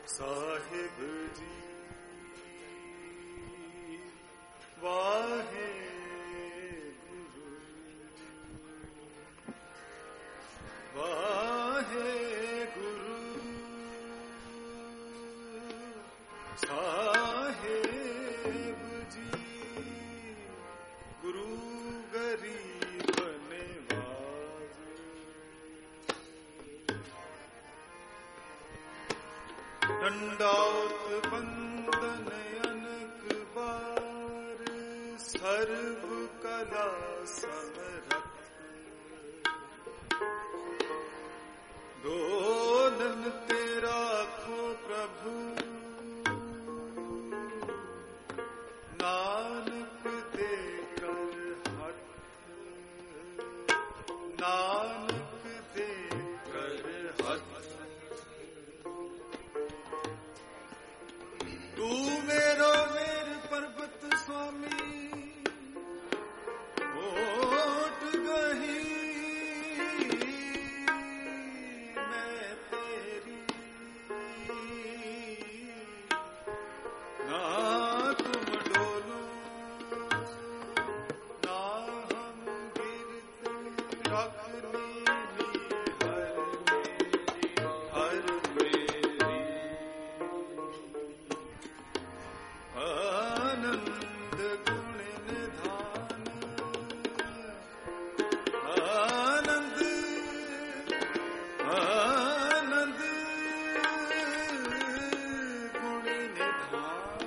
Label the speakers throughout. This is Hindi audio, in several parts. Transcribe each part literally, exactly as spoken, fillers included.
Speaker 1: साहिब जी वाहे गुरु वाहे गुरु साहिब जी गुरु गरीब नवाज दंडाउत बंदन अनक बार सर्व कला समरथ दोलन तेरा खो प्रभु नानक दे कर हठ नानक दे कर हठ तू मेरो मेर पर्वत स्वामी ओट गही मैं तेरी ना तुम डोलो ना हम गिरते रखनी हर मेरी हर मेरी आनंद गुण निधान आनंद आनंद गुण निधान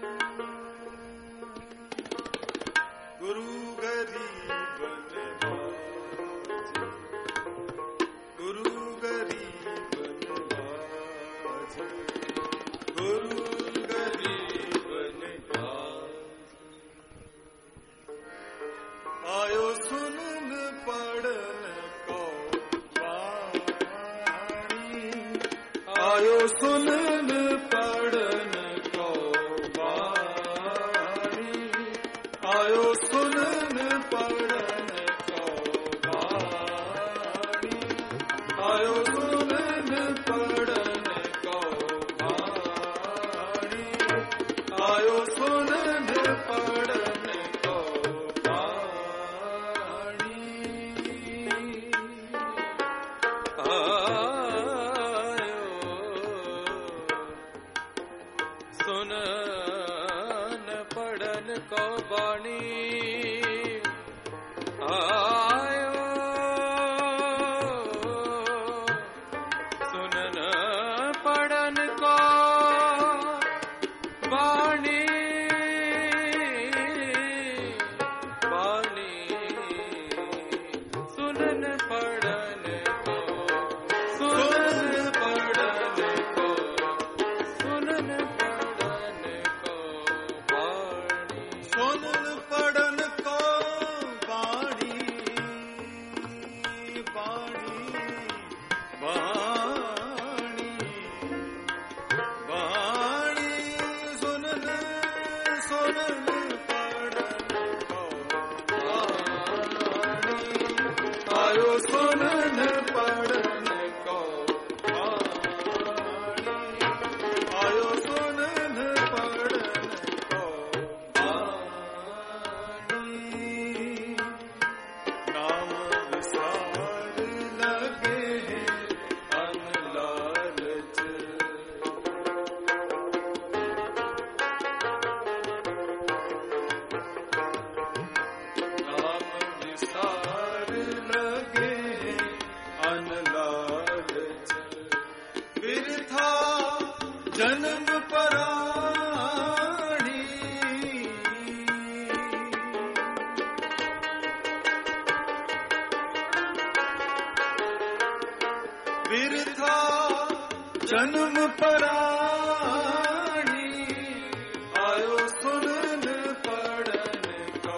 Speaker 1: गुरु गरीब नवाज गुरु गरीब नवाज गुरु गरीब आयो सुनन पढ़न को वाणी आयो सुनन पढ़न को वाणी आयो सुनन पढ़न को वाणी आयो सुनन पढ़न को वाणी आयो सुनन पढ़न को
Speaker 2: सुनन पढ़न को बाणी आयो सुनन पढ़न को बाणी बाणी सुनन पढ़न को सुनन पढ़न को सुनन
Speaker 1: सुनन पढ़न को बाणी बाणी बाणी बाणी सुनन सुनन पढ़न को बाणी आयो सुनन पढ़न को बाणी आयो सुनन पढ़न को नाम विसार लगे अनलालच नाम विसार लगे अनलालच बिरथा जन्म पराणी बिरथा जन्म पराणी आयो सुनन पढ़न को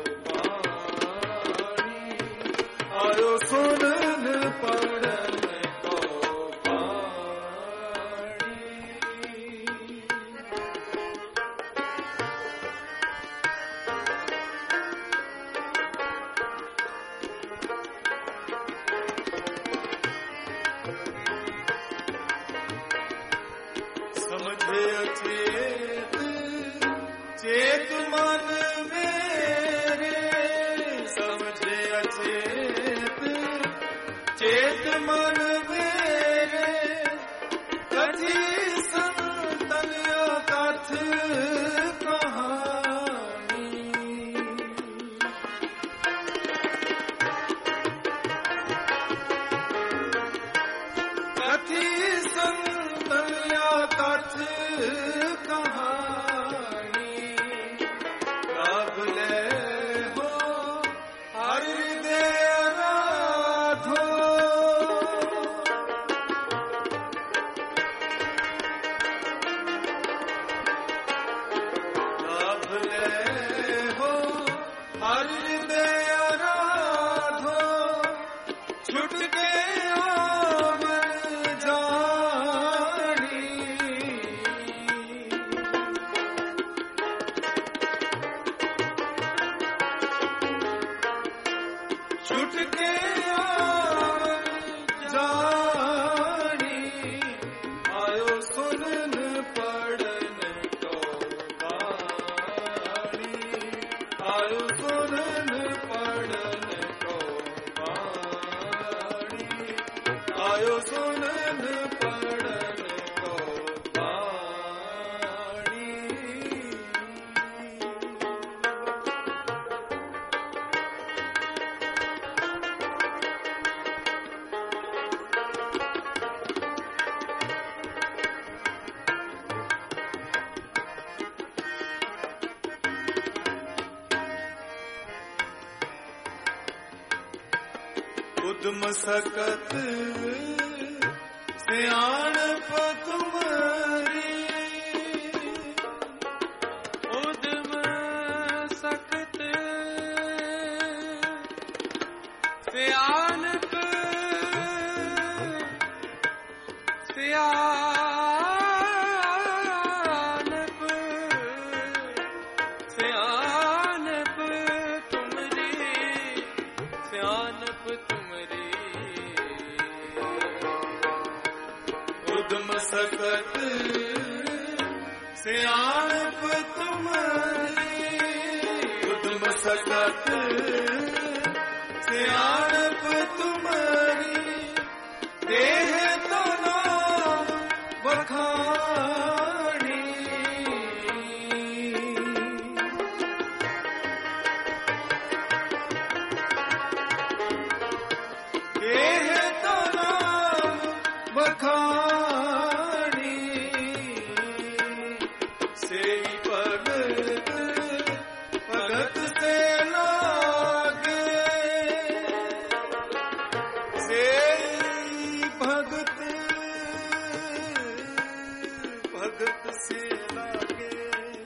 Speaker 1: बाणी आयो सुनन पढ़न को बाणी चेत मन मेरे कथी संतन कथ कहानी कथी संतन कथ कहानी कब ले हो हृदय राधो कब ले हो हृदय राधो छुट के आवन जानी छुट के आवन जानी आयो सुनन पढ़न को बाणी आयो सुनन पढ़न को बाणी आयो सुनन पढ़न को बाणी उद्म सकत सियाणप तुम्हारी
Speaker 2: उद्म सकत सियानप सियानप सियानप तुमरी सियानप तुमरी
Speaker 1: उद्म सकत सियाणप तुम्हारी उद्म सकत सियाणप तुम्हारी देह तो नाम बखानी देह तो नाम बखानी से भगत भगत से लागे से भगत भगत से लागे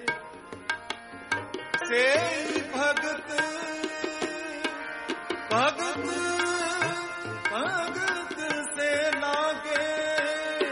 Speaker 1: से भगत भगत भगत से लागे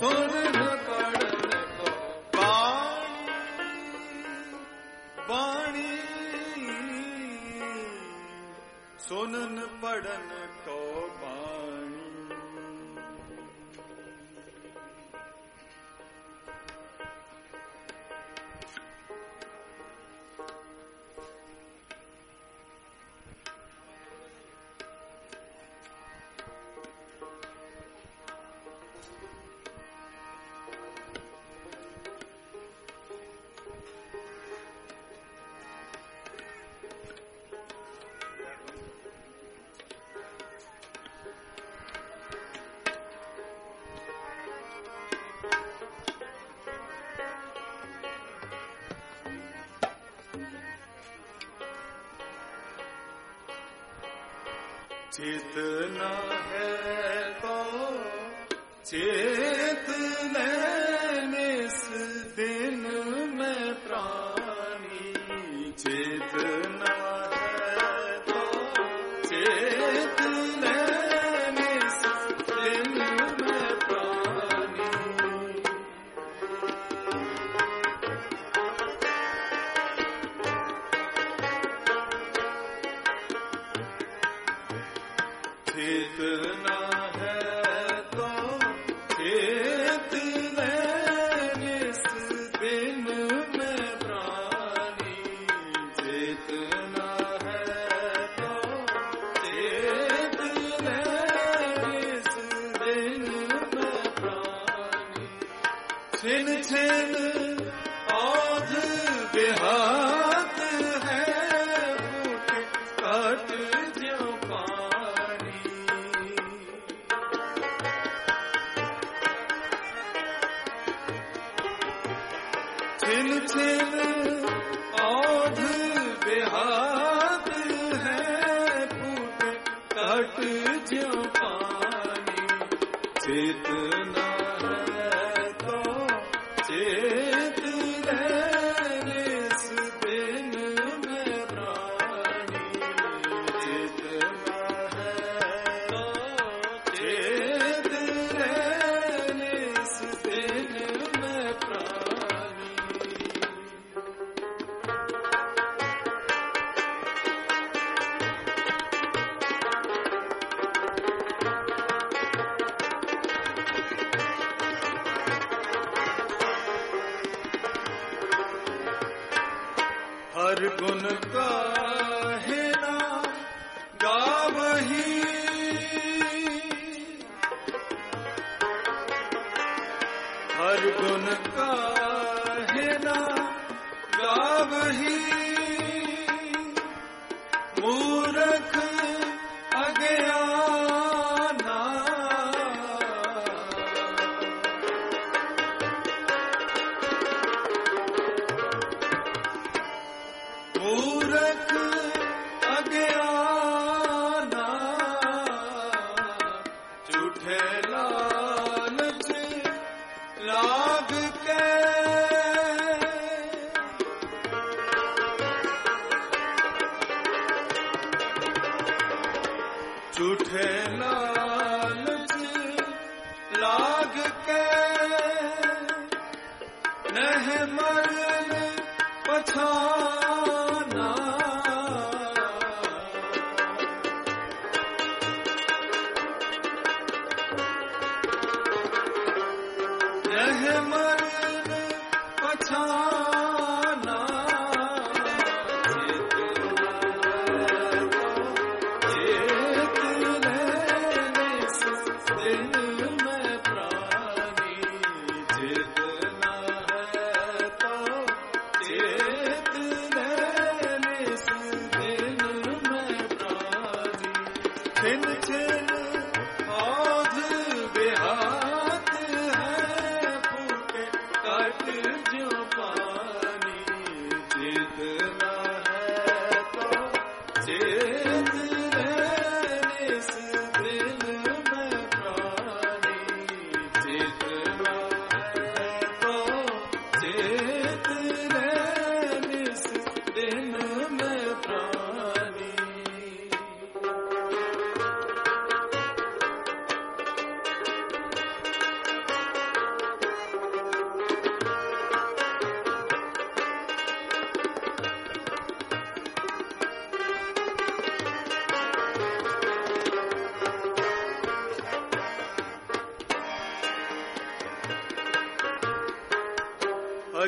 Speaker 1: सुन न पढ़न को बाणी बाणी सुनन पढ़न को बाणी चेतना है तो चेत लेने इस दिन में प्राणी चेतना है तो चेत लेने इस दिन में प्राणी चेतना है तो चेत लेने इस दिन में प्राणी चेतना है तो चेत लेने इस दिन में प्राणी छिन छिन औध बेहात है फूट कट ज्यों छिन छिन औध बेहात है फूट कट ज्यों पानी चेतना है तो चेत लेने इस दिन में प्राणी चेतना है तो चेत लेने इस दिन में प्राणी हर गुण काहे ना गावही हर गुण काहे ना गावही मूर्ख अज्ञाना मूर्ख अज्ञाना झूठे लालच लाग के झूठे लालच लाग के नह मरन पछाना नह मरन पछाना चेत लेने इस दिन में प्राणी चेतना है तो चेत लेने इस दिन में प्राणी छिन छिन औध बेहात है फूट कट ज्यों पानी चेतना है तो चेत लेने इस दिन में प्राणी चेतना है तो चेत लेने इस दिन में प्राणी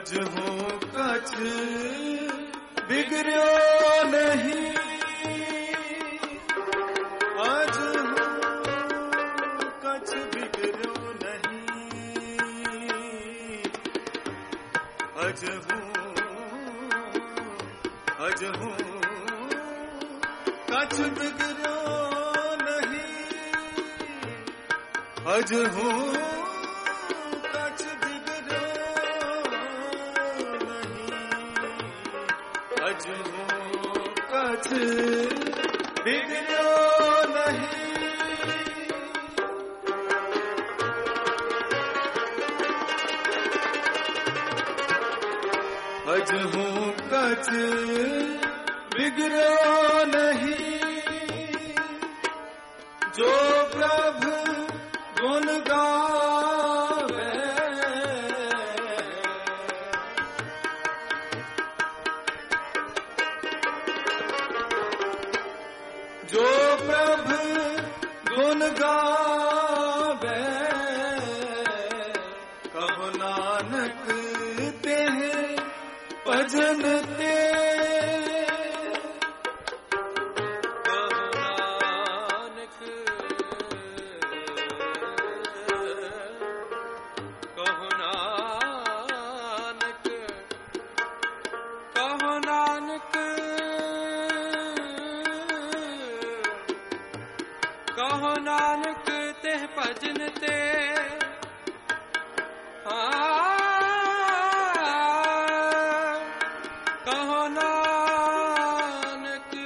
Speaker 1: अजहू कछ बिगड़ो नहीं, अजहू कछ बिगड़ो नहीं, अजहू अजहू कछ बिगड़ो नहीं, अजहू कछ बिगड़ो नहीं, अजहू कछ बिगड़ो नहीं। अजहू कछ बिगड़ो नहीं, जो प्रभु गुण गावे, जो प्रभु गुण गावे, कहो नानक ते भजन ते,
Speaker 2: कहो नानक, कहो नानक, कहो नानक ते भजन ते, कहो नानक,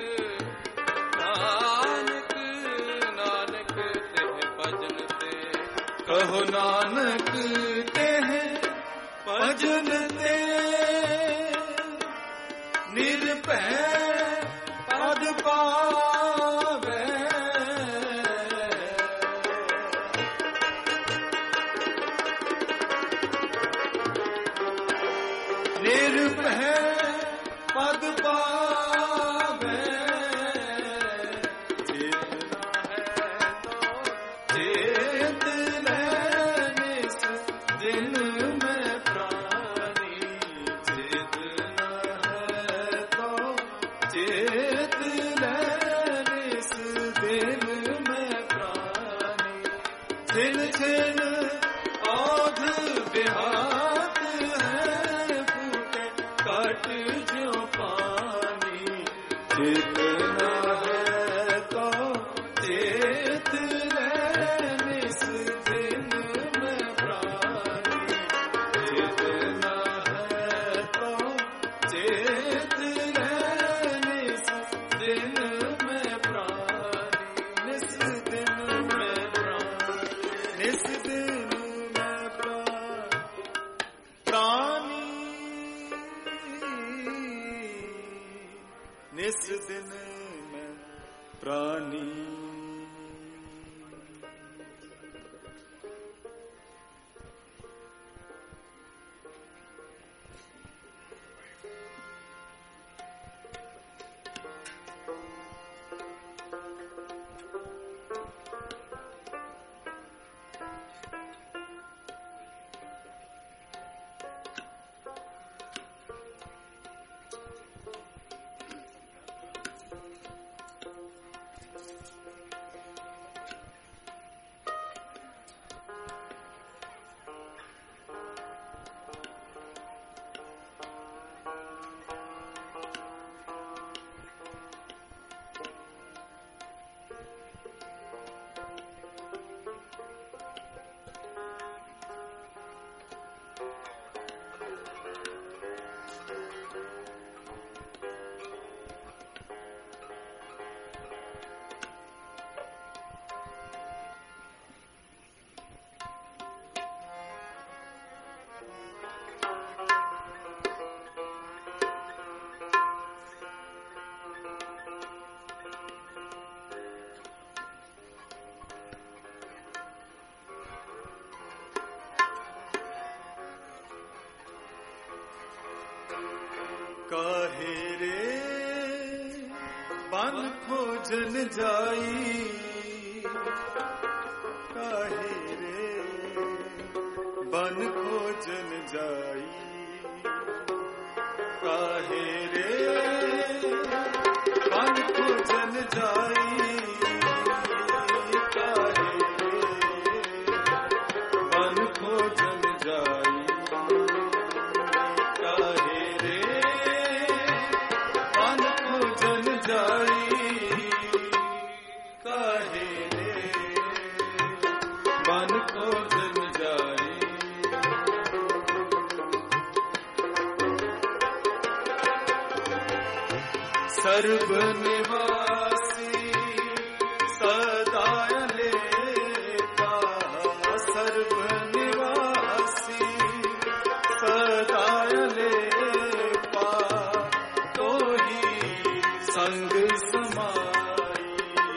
Speaker 2: नानक, नानक ते भजन ते,
Speaker 1: कहो नानक ते भजन ते, निर्भय पद पावे, निर्भय पद पावे, चेतना है तो चेत ले निस दिन में प्राणी, चेतना है तो चेत ले निस दिन में प्राणी, छिन छिन औध बिहात है फूटे काट जो पानी, चेतना है तो चेत ले निस दिन में प्राणी, चेतना है तो चेत ले निस दिन में प्राणी, निस दिन में प्राणी, निस दिन में प्राणी, निस दिन में प्राणी। काहे रे बन खोजन जाई, काहे रे बन खोजन जाई, सर्व निवासी सदा लेता, सर्व निवासी सदा लेता, तो ही संग समाई।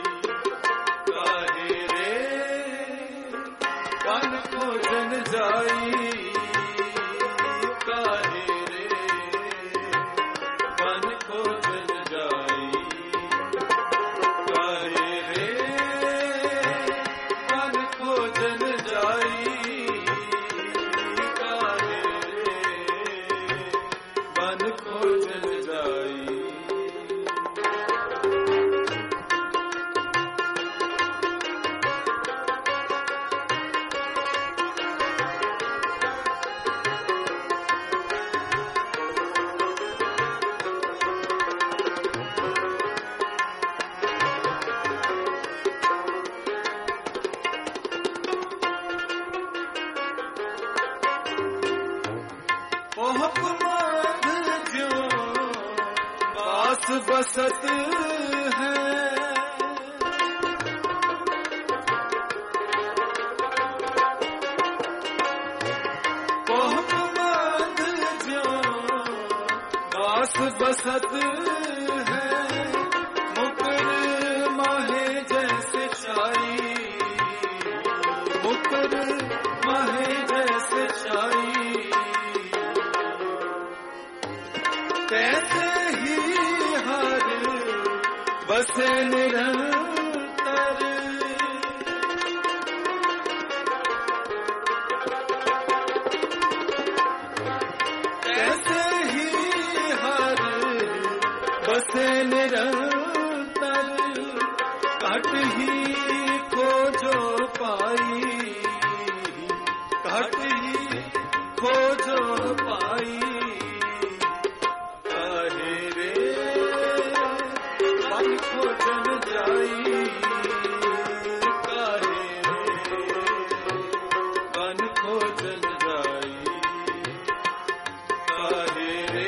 Speaker 1: काहे रे वन खोजन जाई, काहे रे वन खोजन जाई, काहे रे वन खोजन जाई, काहे रे वन खोजन जाई। बास बसत है, मोहम्मद जो बास बसत है, मुकर माहे जैसे शाई, मुकर माहे जैसे शाई, कैसे ही हर बसे निरंतर, कैसे ही हर बसे निरंतर, घट ही खोजो पाई, घट ही खोजो पाई। खोजन जाई, काहे रे वन खोजन जाई, काहे रे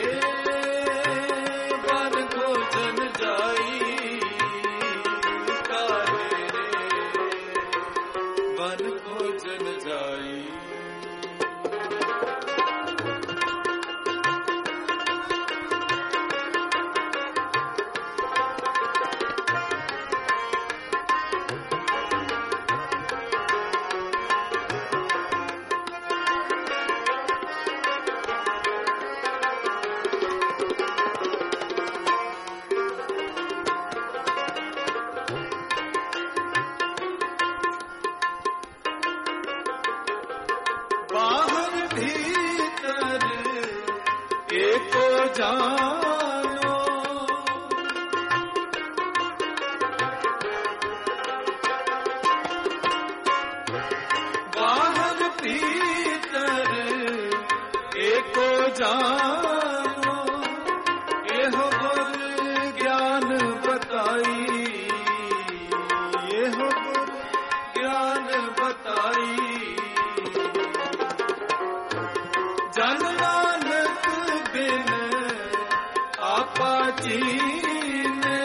Speaker 1: वन खोजन जाई, काहे रे वन खोजन जाई। बाहर भीतर एको जानो, बाहर भीतर एको जानो, एहो गुर ज्ञान बताई, एहो गुर ज्ञान बताई। जन नानक बिन आपा जीने,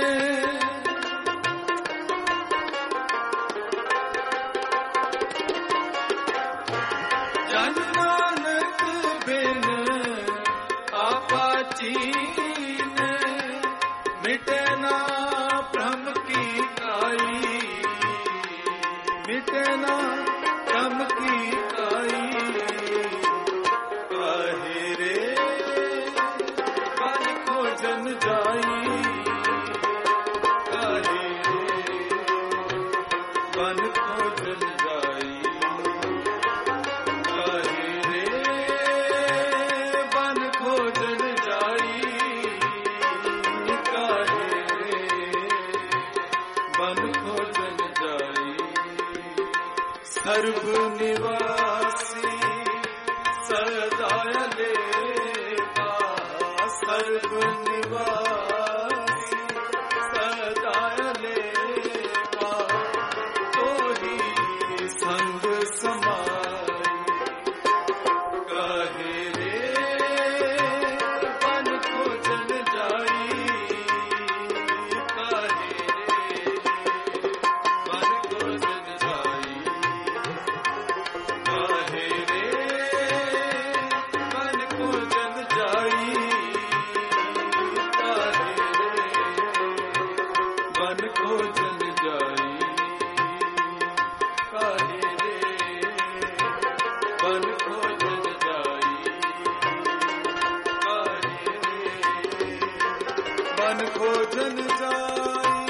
Speaker 1: जन नानक बिन आपा जीने, मिटे ना भ्रम की काई, मिटे ना भ्रम की काई। काहे रे वन खोजन जाई, काहे रे वन खोजन जाई, काहे रे वन खोजन जाई, काहे रे वन खोजन जाई। सर्व निवासी सदा लेता, सर्व निवासी सदा लेता, तो ही संग समाई। काहे रे वन खोजन जाई, खोजन जाई काहे रे बन खोजन जाई काहे रे बन खोजन जाई।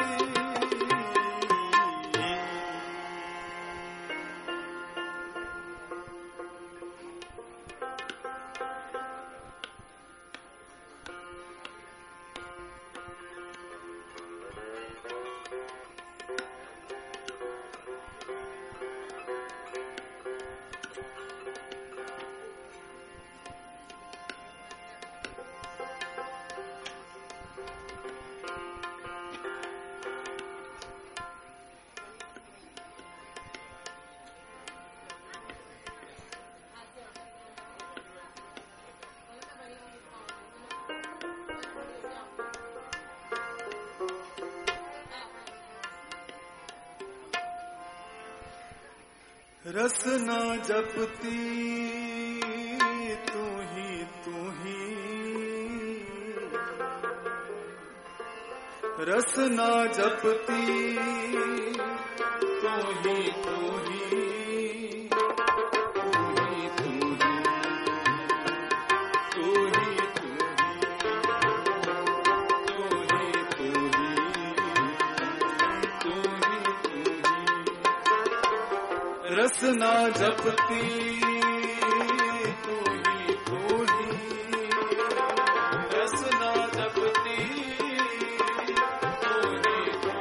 Speaker 1: रसना जपती तू ही तू ही रसना जपती तू ही तू ही तू ही तू ही तू ही तू ही तू ही रसना जपती तू ही तू ही रसना जपती तू ही तू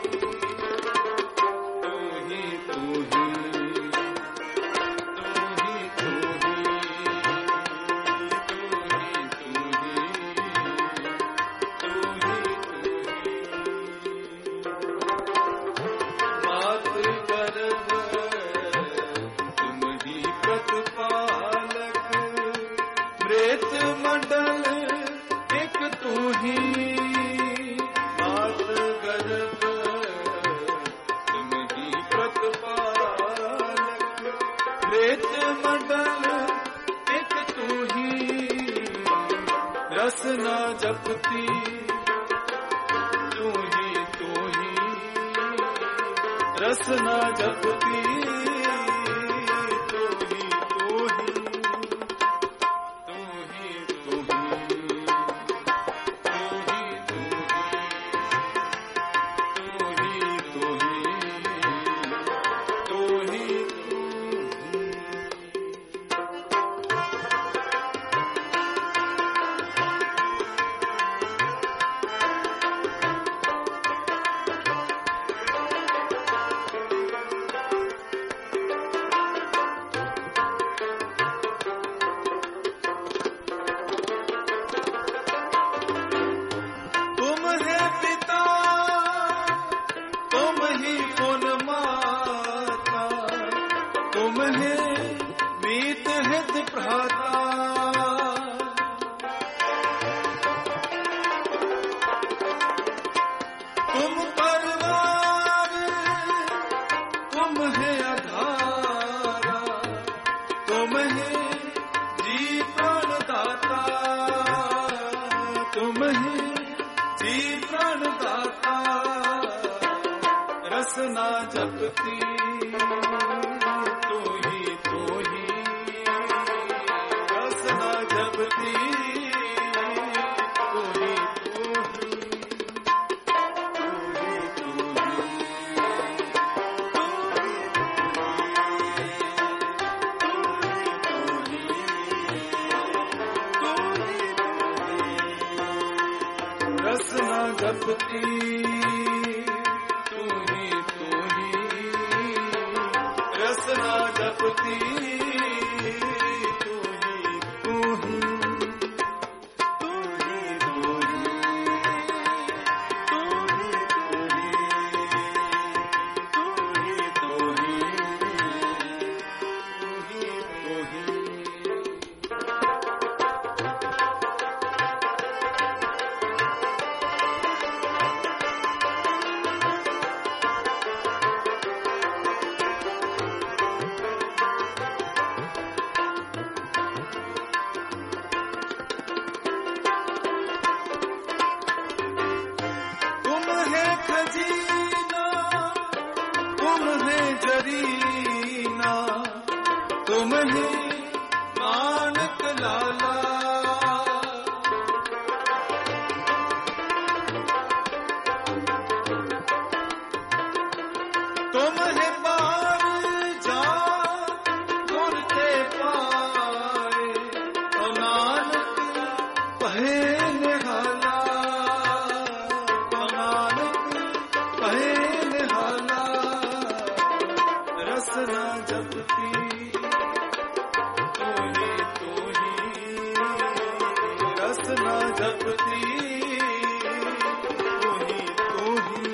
Speaker 1: ही तू ही तू ही तू ही तू ही बात करब प्रतिपालक मृत मंडल एक तू ही मात गर्भ तुम ही प्रतिपालक मृत मंडल एक तू ही रसना जपती तू ही तू ही रसना जपती रसना जपती तू ही तू ही रसना जपती तू ही तू ही तू ही रसना जपती रसना जपती तू ही तू ही तू ही तू ही तू ही तू ही तू ही तू ही तू ही खजीना, तुम है जरीना, तुम है मानक लाला। तुम है पार जा मुरते पाए, तो नानक कहे निहाला, तो नानक कहे निहाला। रसना जपती तू ही तू ही, रसना जपती तू ही तू ही।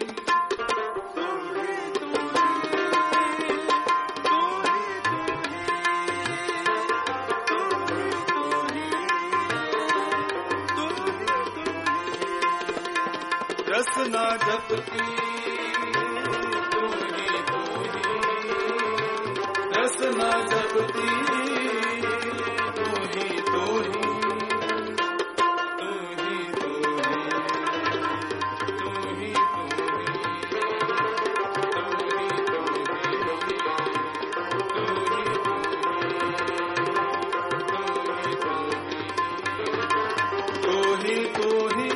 Speaker 1: रसना जपती तू ही तू ही, रसना जपती तू ही तू ही, तू ही तू ही, तू ही तू ही, तू ही तू ही।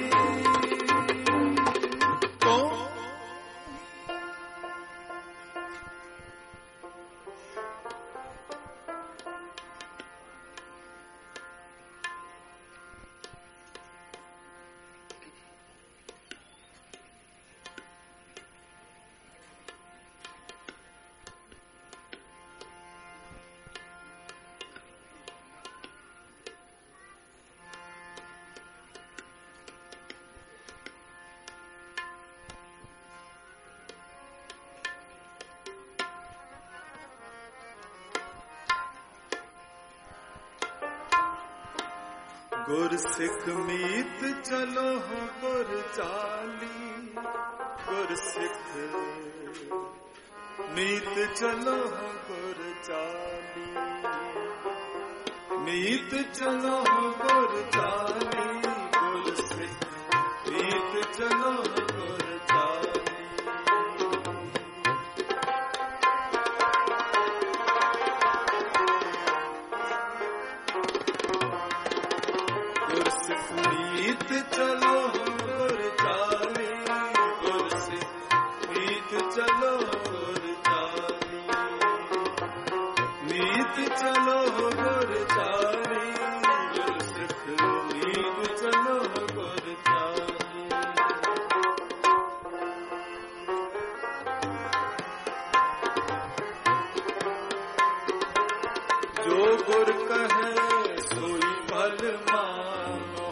Speaker 1: गुर सिख मीत चलो हो गुर चाली, गुर सिख मीत चलो हो गुर चाली, मीत चलो हो गुर चाली, गुर सिख मीत चलो हो गुर चाली। मीत चलो गुर चाली, गुर सिख मीत चलो गुर चाली, मीत चलो गुर चाली, गुर सिख मीत चलो गुर चाली। जो गुर कहे सोई फल मानो,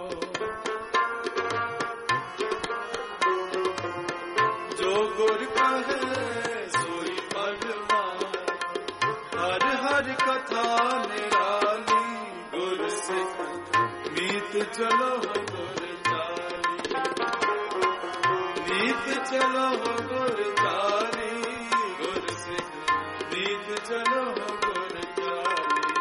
Speaker 1: जो गुर कहे सोई फल मानो। हर हर कथा निराली, गुर सिख मीत चलो गुर चाली, मीत चलो गुर चाली, गुर सिख मीत चलो गुर चाली।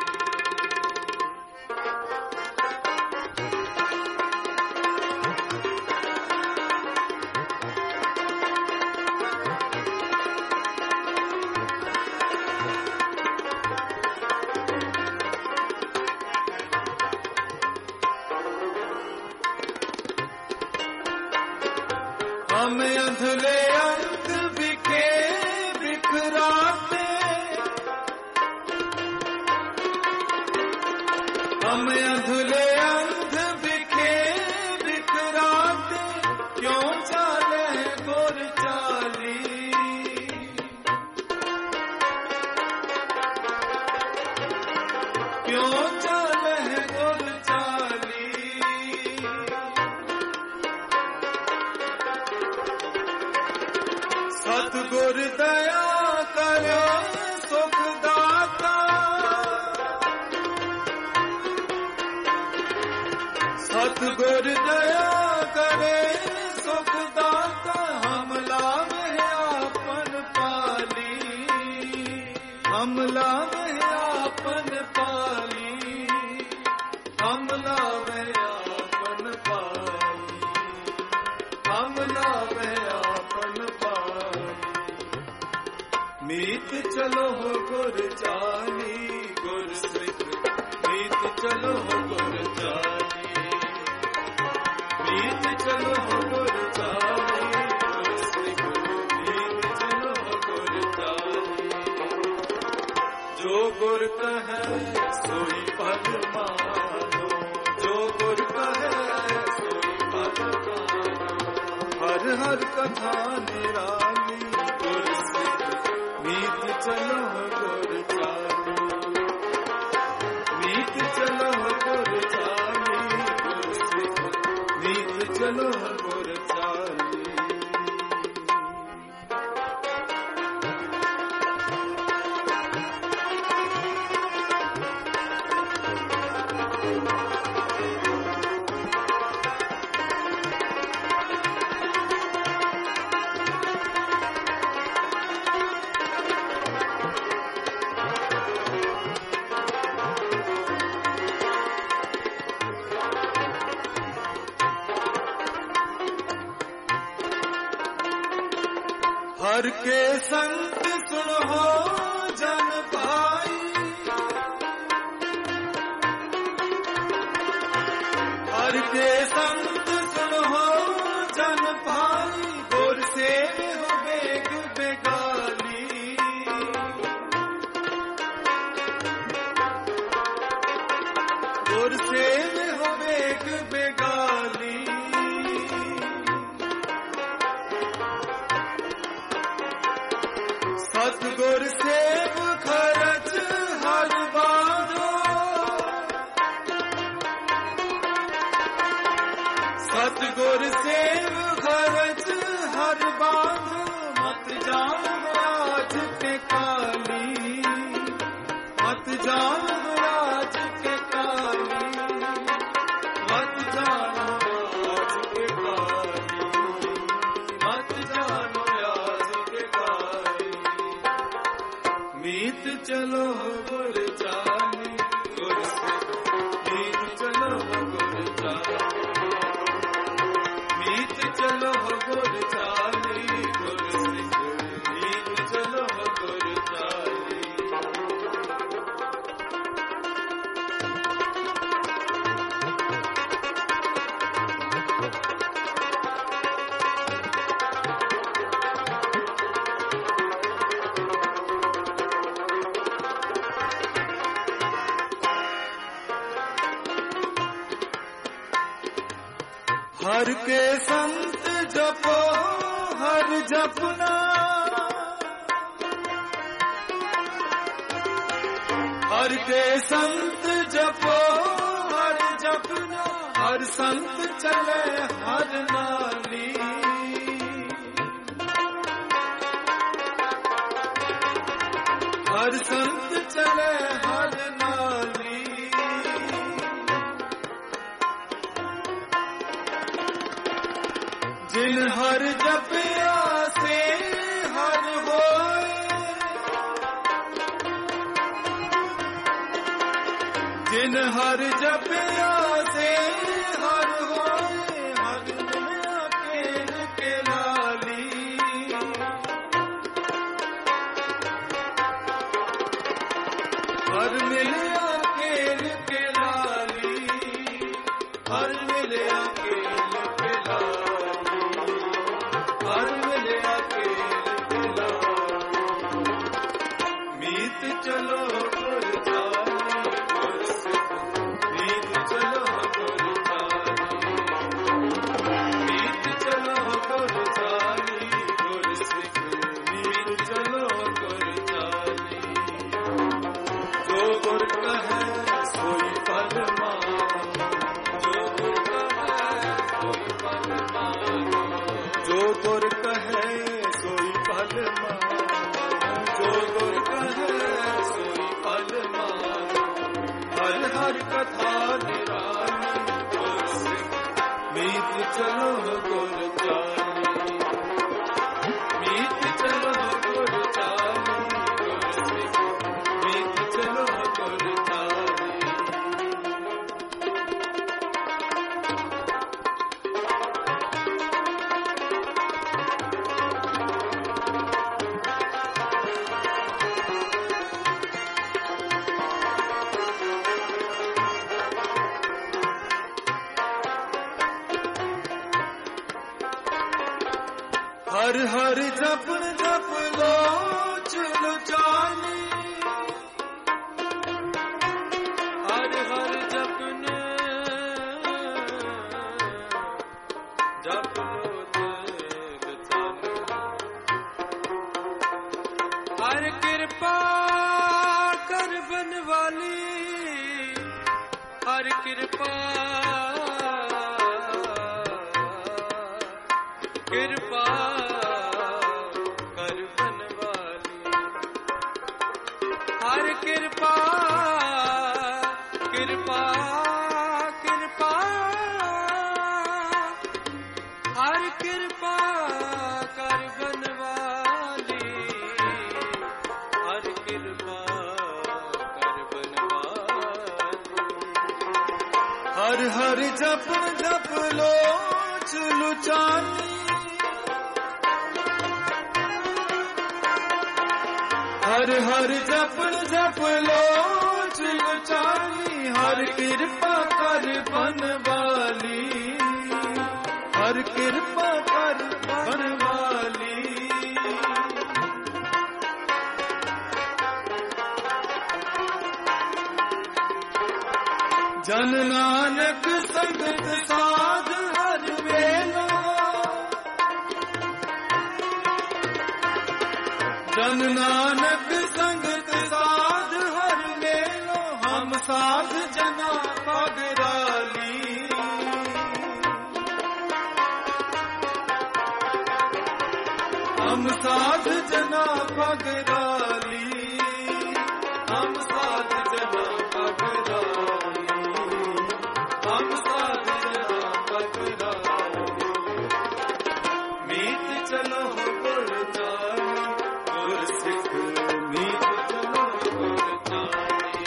Speaker 1: हम अंधले अंध बिके बिखराते, हम अंधले अंध बिके बिखराते, क्यों चाले गुर चाली। क्यों चाले गुर चाली। सतगुर दया करे सुख दाता, सतगुर दया करे सुख दाता। हम लावे आपन पाली, हम लावे आपन पाली, हम लावे आपन पाली, हम लावे मीत चलो गुर चाली गुर सिख मीत चलो गुर चाली मीत चलो गुर चाली गुर सिख मीत चलो गुर चाली जो गुर कहे सोई पद मानो जो गुर कहे सोई पद मानो हर हर कथा निराली गुर सिख मीत चलो गुर चाली मीत चलो गुर चाली गुर सिख मीत चलो गुर चाली हर के संत सुनो जन पाई हर के संत सुनो जन पाई गुर से हो बेग बेगाली गुर से हो बेग बेगाली सतगुर सेव खरच हर बांधो सतगुर सेव खरच हर बांधो मत जान राज के काली मत जान राज के काली मत जान राज के काली मत जान राज के काली मीत चलो गुर चाली गुर सिख मीत चलो गुर चाली मीत चलो गुर चाली गुर सिख मीत चलो गुर चाली हर के संत जपो हर जपना हर के संत जपो हर जपना हर संत चले हर नाली हर संत चले हर नाली जिन हर जपिया से हर होए जिन हर जपिया से हर होए हर दुनिया केर के लाली हर मिलिया केर के लाली हर मिलिया केर के लाली हर मिलिया केर के लाली मीत चलो गुर चाली गुर सिख मीत चलो गुर चाली मीत चलो गुर चाली गुर सिख मीत चलो गुर चाली जो गुर कहे सोई पद मानो जो गुर कहे सोई पद मानो जो गुर कहे सोई पद मानो जो गुर कहे सोई पद मानो हर हर कथा निराली गुर सिख मीत चलो गुर चाली मीत चलो गुर चाली गुर सिख मीत चलो गुर चाली हर हर जप जप लोच लुचानी,
Speaker 2: हर हर जपने जप लोच लुचानी। हर कृपा कर बनवाली, हर कृपा कृपा कर बनवाली। हर कृपा कृपा कृपा हर कृपा कर बनवाली, हर कृपा कर बनवाली।
Speaker 1: हर हर जप जप लोच लुचानी, हर हर जप जप लोच लुचानी। हर कृपा कर बनवाली, हर कृपा कर बनवाली। जन नानक संगत साध हर वेला, जन नानक संगत साध हर वेला। हम साध जना पगराली, हम साध जना पगराली, हम साध जना पगराली, हम साध जना पगराली। मीत चलो गुर जानी, गुर सिख मीत चलो गुर जानी,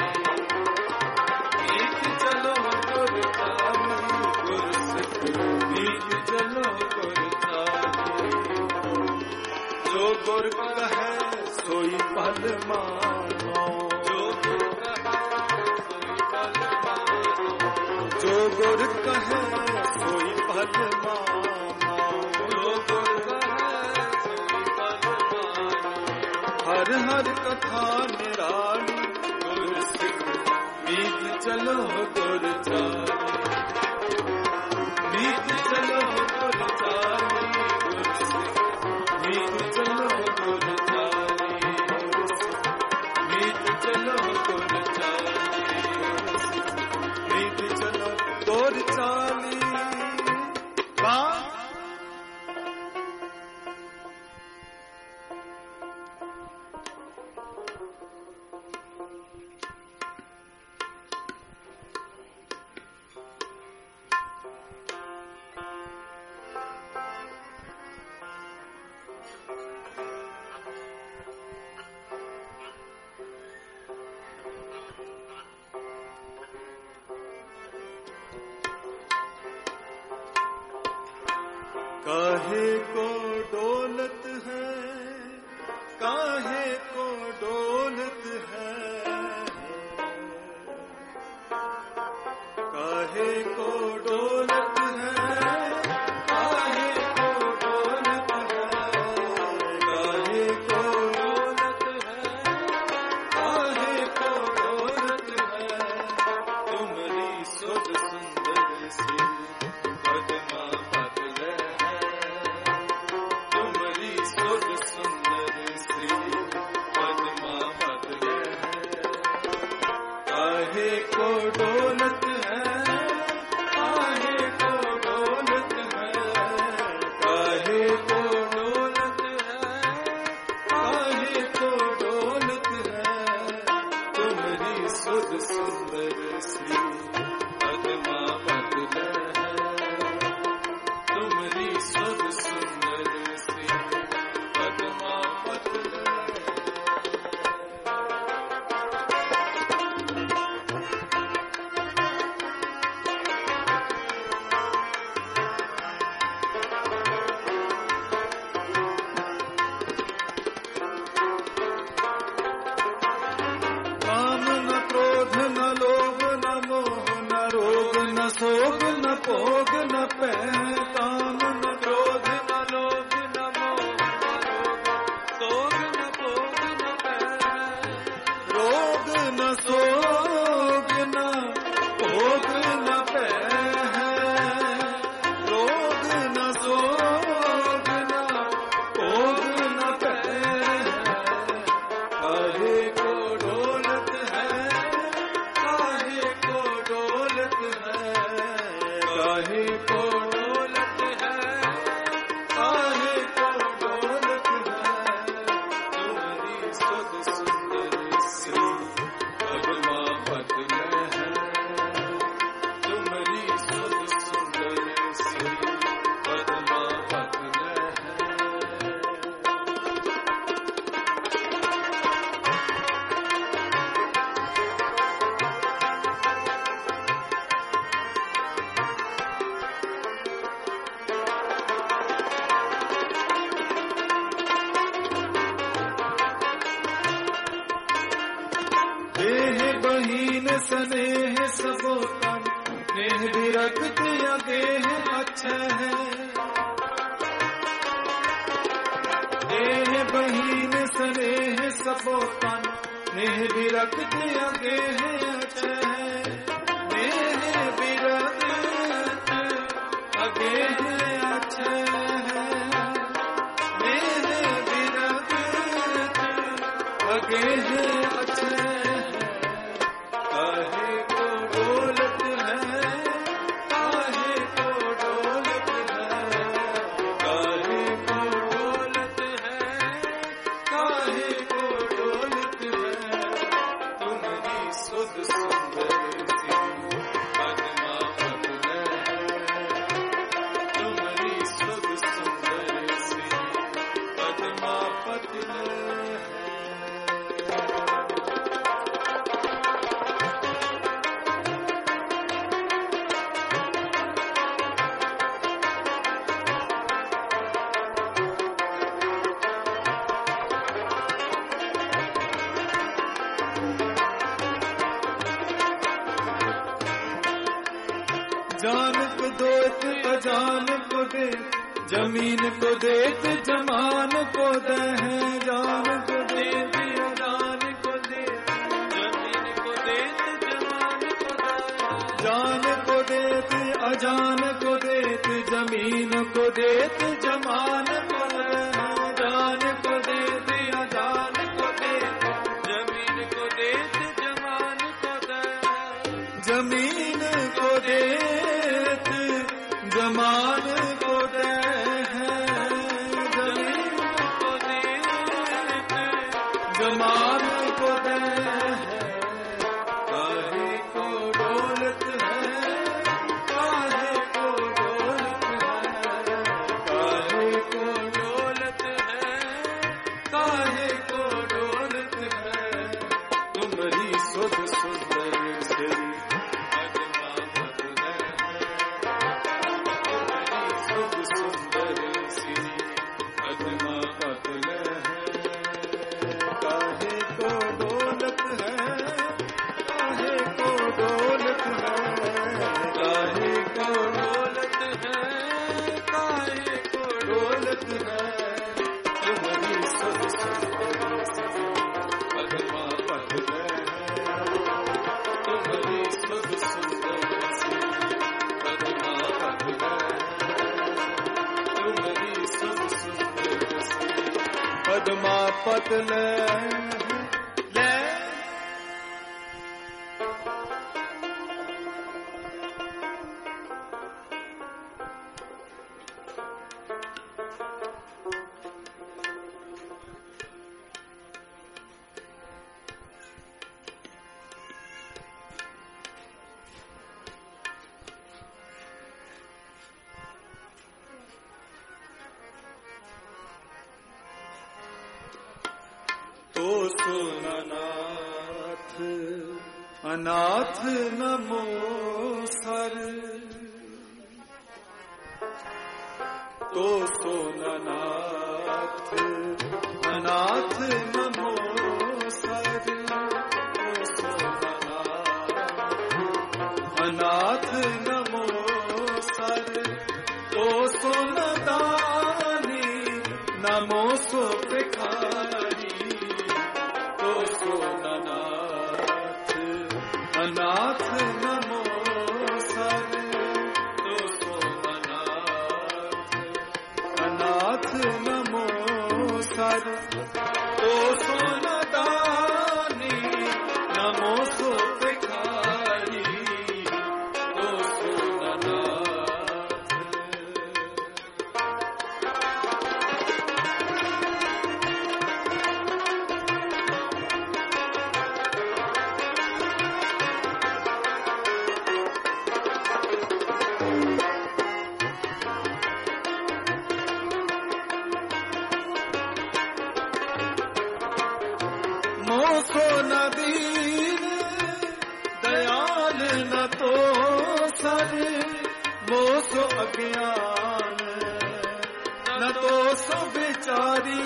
Speaker 1: मीत चलो गुर जानी, गुर सिख मीत चलो गुर जानी। जो गुर कहे सोई पल मानो,
Speaker 2: जो गुर कहे सोई पल मानो,
Speaker 1: जो गुर कहे सोई पल मानो,
Speaker 2: जो गुर कहे सोई पल मानो।
Speaker 1: हर हर कथा निराली, गुर सिख मीत चलो गुर जानी, मीत चलो गुर जानी, गुर सिख मीत चलो गुर जानी, मीत चलो गुर जानी, मीत चलो गुर जानी। बात काहे को डोलत है, काहे को डोलत है, काहे को डोलत है, काहे को डोलत है, काहे को डोलत है, काहे को डोलत है। तुमरी सुध सुंदर सी पद्मा बदल है, तुमरी सुध सुंदर सी पद्मा बदल है। काहे को डोलत है, काहे को डोलत है, काहे को डोलत है, काहे को डोलत है। तुमरी सुध सुंदर सी पद्मा बदल है, तुमरी सुध सुंदर सी पद्मा बदल है। काम न क्रोध न लोभ न मोह न रोग न शोक न भोग न पै। काम न क्रोध न लोभ न मोह स्नेह सबो तन नेह विरक्त अगेह अच्छे है देह बहीन स्नेह सबो तन नेह विरक्त अगेह अच्छे है नेह विरक्त अगेह अच्छे है नेह विरक्त अगेह अच्छे है काहे को डोलत है काहे को डोलत है काहे को डोलत है काहे को डोलत है तुम्हारी सुध सुंदर सी पद्मा पद्म तुम्हारी सुध सुंदर सी पद्मा पद्म जान को दोत अजान को दे जमीन को देत जमान को दे है जान को देत अजान को दे जमीन को देत जमान को दे जान को देत अजान को देत जमीन को देत जमान को दे जान को देत अजान को देत जमीन को देत जमान को दे जमीन को देत जमान को दे है जमीन को देत जमान को दे है काहे को डोलत है काहे को डोलत है काहे को डोलत है काहे को डोलत है तुम्हारी सुध सुंदर से पद्मा पद्म तो सुननाथ अनाथ नमो सर तो सुननाथ अनाथ नमो सर तो सुननाथ अनाथ नमो सर तो सुनदानी नमो सो भिखारी तो सोननाथ अनाथ नमो सर तो सोननाथ अनाथ नमो सर तो सोनदानी नमो सो भिखारी तो सोननाथ मोसो नदीर दयाल न तो सर मोसो अज्ञान न तो सो बेचारी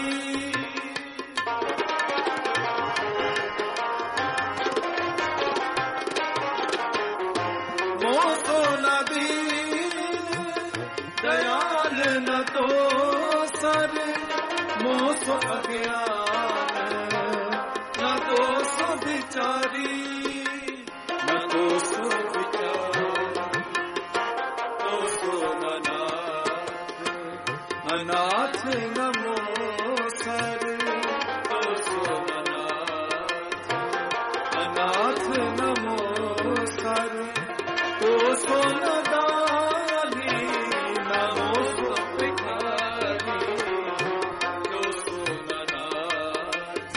Speaker 1: मोह सो अज्ञान न तो सो विचारी न तो सो विचारी तो सो अनाथ अनाथ नमो सर तो सो अनाथ अनाथ नमो सर तो सो नदानी नमो सो भिखारी तो सो अनाथ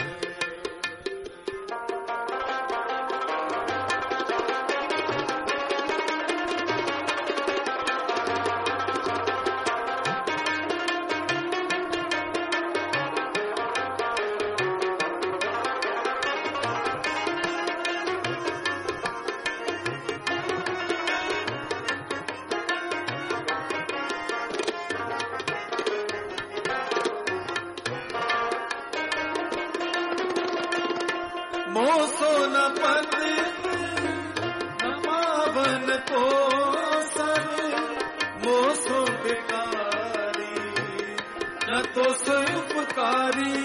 Speaker 1: मोह सो न पद न पावन को सर मोह सो बेकारी न तो सो उपकारी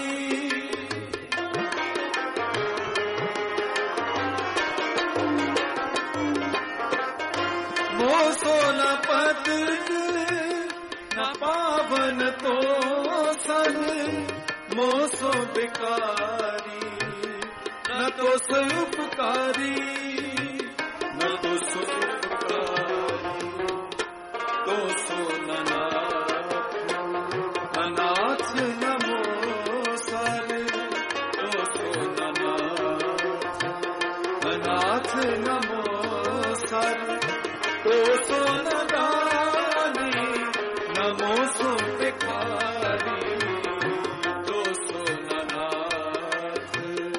Speaker 1: मोह सो न पद न पावन तो सर मोह सो बेकारी न तो सो उपकारी न तो सो उपकारी तो सो अनाथ अनाथ नमो सर तो सो अनाथ अनाथ नमो सर तो सो नदानी नमो सो भिखारी तो सो अनाथ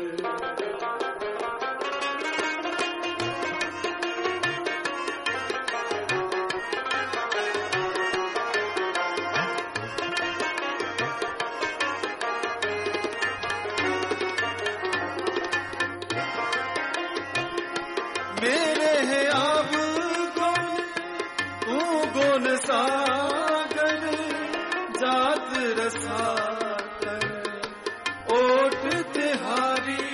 Speaker 1: मेरे है अब गुण तू गुण सागर जात रसाकर ओट तिहारी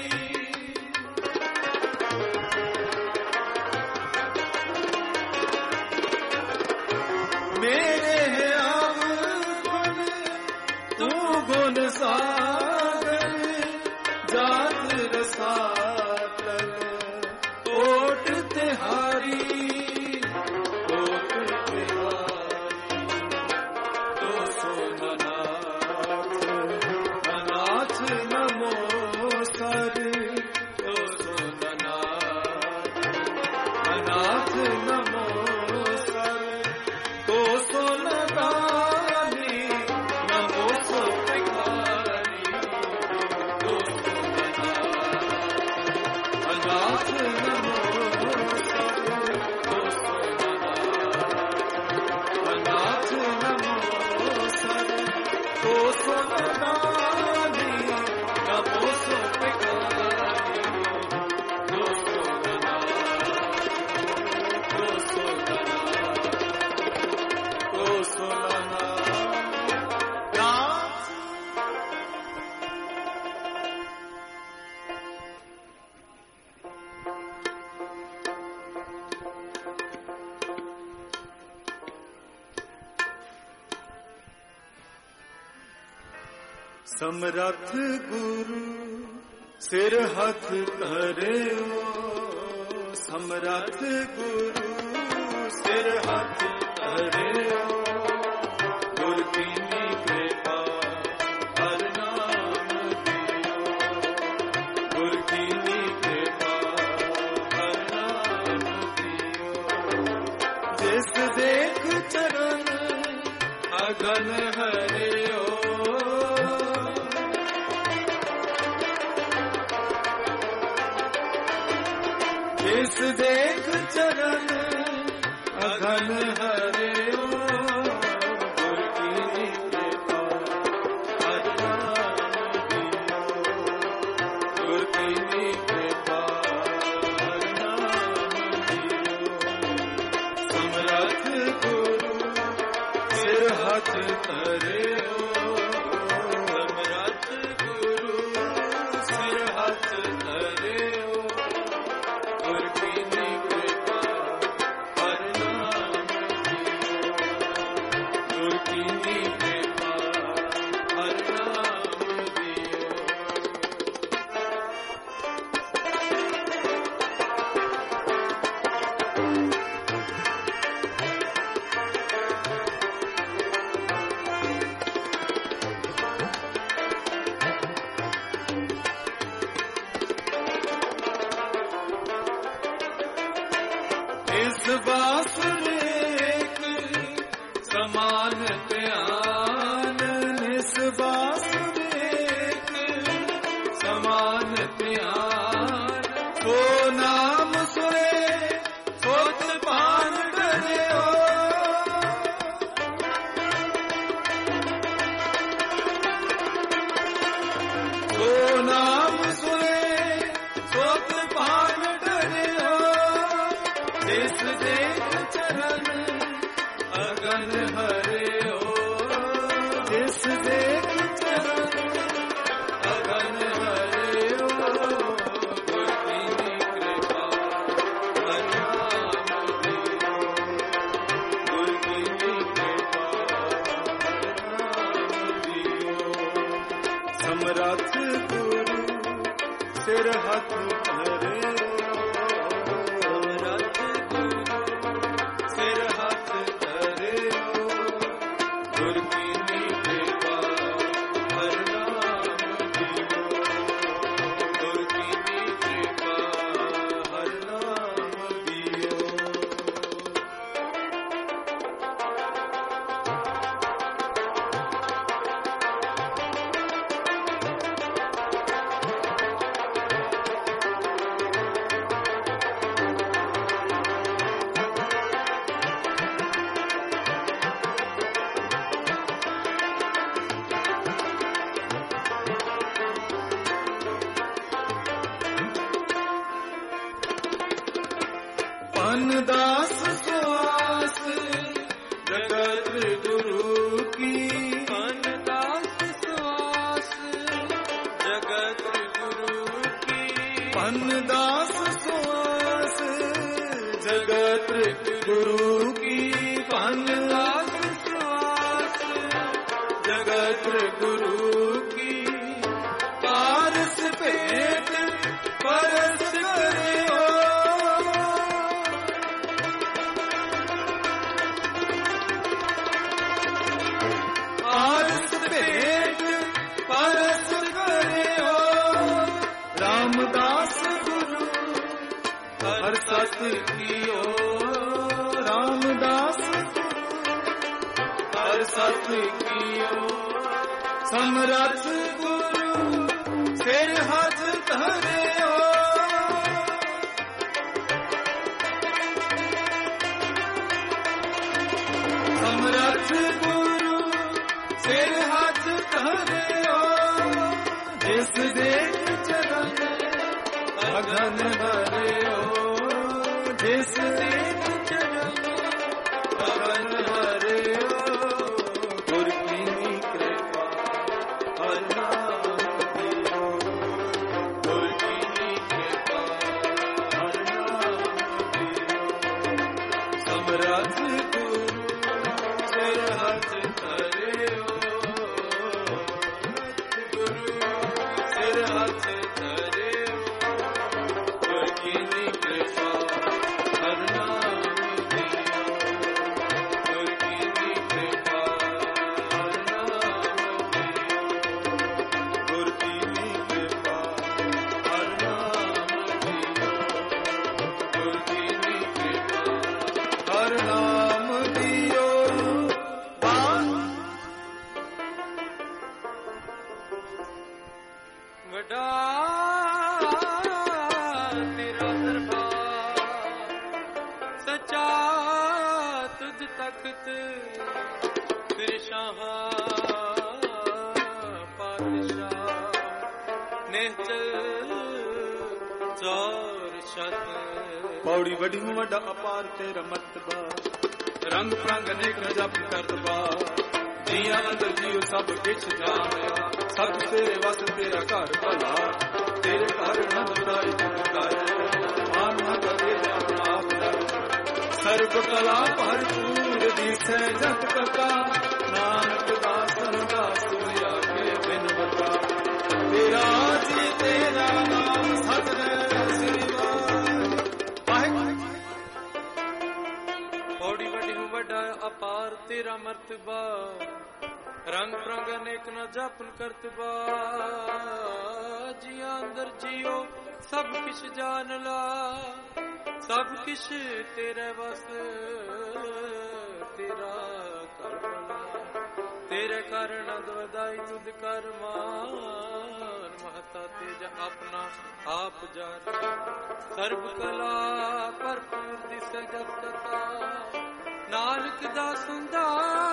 Speaker 1: मेरे है अब गुण तू गुण सागर जात रसाकर ओट तिहारी ओट तिहारी तो सो अनाथ अनाथ नमो सर तो सो अनाथ अनाथ नमो सर तो सो नदानी नमो सो भिखारी तो सो अनाथ अनाथ नमो सर तो सो अनाथ नमो सर तो सो नदानी नमो सो भिखारी तो सो अनाथ तो सो अनाथ तो सो अनाथ समरथ गुरु सिर हथ धरियो समरथ गुरु सिर हथ धरियो गुर कीनी कृपा हर नाम दियो गुर कीनी कृपा हर नाम दियो जिस देख चरण अगन हरियो जिस देख चरण अघन हरियो गुर कीनी कृपा हर नाम दियो गुर कीनी कृपा हर नाम दियो समरथ गुरु सिर हथ धरियो बासुर एक समान ध्यान, निस बासुर एक समान ध्यान। तो नाम सुने सोच भान डरियो, तो नाम सुने सोच भान डरियो। जिस देख चरण अगन हरियो, जिस देख चरण अगन हरियो। गुर की कृपा हर नाम दियो, गुर की कृपा हर नाम दियो। समरथ गुरु सिर हाथ धरे, समरथ गुरु सिर हाथ धरे। गुर की कृपा हर नाम दियो, गुर की कृपा हर नाम दियो। दास सुवास जगत गुरु की, दास सुवास जगत गुरु की। दास सुवास जगत गुरु की, दास सुवास जगत गुरु की। पारस पेट परस करियो, पारस पेट परस करियो। रामदास गुरु हर सत कियो, रामदास हर सत कियो। समरथ गुरु सिर हाथ धरियो, समरथ गुरु सिर हाथ धरियो। जिस देख चरण अगन हरियो, जिस देख चरण अगन हरियो। गुर की कृपा हर नाम दियो, गुर की कृपा हर नाम दियो। समरथ गुरु सिर हाथ धरियो, गुरु सिर हाथ धरियो। गुर की कृपा हर नाम दियो, गुर की कृपा हर नाम दियो, गुर की कृपा हर नाम दियो, गुर की कृपा हर नाम दियो। वडा तेरा दरबार सच्चा तुझ तख्त, फिर शाह पातशाह निहचल चौर शत। पौड़ी वडी हूं वडा अपार तेरा मतबा, रंग प्रंग अनेक जप करतबा। जिया अंदर जियो सब किछ जामिया, सब तेरे वस तेरा घर भला। तेरे घर नंद राय गुण कर, मान न करे आप सर्व कला भरपूर दिसै जग कका। नानक दासन दास होया के बिन बता, तेरा जी तेरा नाम सतरै सिवाय। पौड़ी वडी हूं वडा अपार तेरा मर्तबा, रंग प्रंग अनेक न जापन करतबा। जिया अंदर जियो
Speaker 2: ਸਭ ਕਿਛ ਜਾਣ ਲਾ, ਸਭ ਕਿਛ ਤੇਰੇ ਵਸ, ਤੇਰਾ ਕਰ ਭਲਾ, ਤੇਰੇ ਕਾਰਨ ਦਵਦਾਈ ਤੁਧ ਕਰ ਮਾਨ, ਮਹਤਾ ਤੇਜ ਆਪਣਾ ਆਪ ਜਾਣ, ਸਰਬ ਕਲਾ ਭਰਪੂਰ ਦਿਸੈ ਜਪ ਕਥਾ, ਨਾਨਕ ਦਾ ਸੁੰਦਾ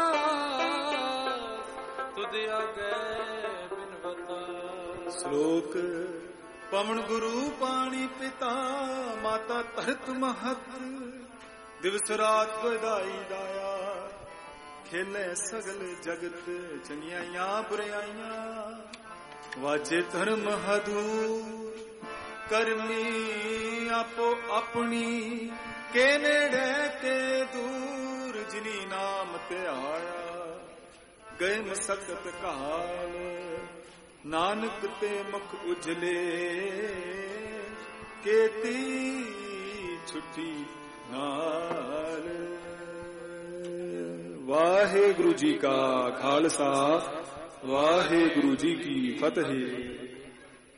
Speaker 2: ਤੁਧ ਆਗੇ ਬਿਨ ਬਤਾ।
Speaker 1: ਸ਼ਲੋਕ ਪਵਨ ਗੁਰੂ ਪਾਣੀ ਪਿਤਾ, ਮਾਤਾ ਧਰਤ ਮਹਤ, ਦਿਵਸ ਰਾਤ ਵਧਾਈ ਦਾਇਆ, ਖੇਲੇ ਸਗਲ ਜਗਤ ਚੰਗਿਆਈਆਂ ਬੁਰਾਈਆਂ, ਵਾਜੇ ਧਰਮ ਹਦੂਰ, ਕਰਮੀ ਆਪੋ ਆਪਣੀ, ਕੇ ਨੇੜੇ ਕੇ ਦੂਰ, ਜਿਨੀ ਨਾਮ ਤੇ ਆਇਆ, ਗਏ ਮਸਕਤ ਕਾਲ, ਨਾਨਕ ਤੇ ਮੁਖ ਉਜਲੇ, ਕੇਤੀ ਛੁੱਟੀ ਨਾਲ। ਵਾਹਿਗੁਰੂ ਜੀ ਕਾ ਖਾਲਸਾ, ਵਾਹਿਗੁਰੂ ਜੀ ਕੀ ਫਤਿਹ।